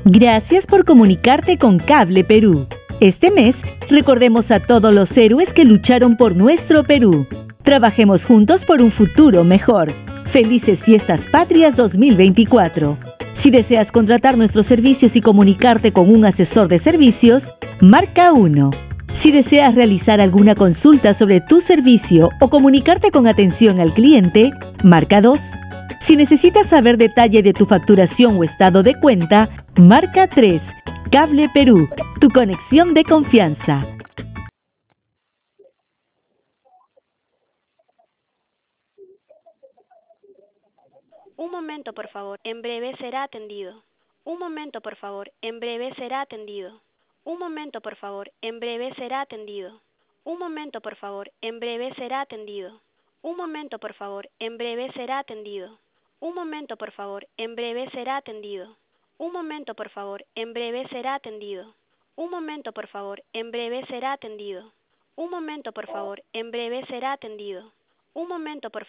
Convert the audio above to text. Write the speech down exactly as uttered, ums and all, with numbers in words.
Gracias por comunicarte con Cable Perú. Este mes, recordemos a todos los héroes que lucharon por nuestro Perú. Trabajemos juntos por un futuro mejor. Felices Fiestas Patrias dos mil veinticuatro. Si deseas contratar nuestros servicios y comunicarte con un asesor de servicios, marca uno. Si deseas realizar alguna consulta sobre tu servicio o comunicarte con atención al cliente, marca dos. Si necesitas saber detalle de tu facturación o estado de cuenta, marca tres. Cable Perú, tu conexión de confianza. Un momento, por favor. En breve será atendido. Un momento, por favor. En breve será atendido. Un momento, por favor. En breve será atendido. Un momento, por favor. En breve será atendido. Un momento, por favor. En breve será atendido. Un momento, por favor. En breve será atendido. Un momento, por favor. En breve será atendido. Un momento, por favor. En breve será atendido. Un momento, por favor. En breve será atendido. Un momento, por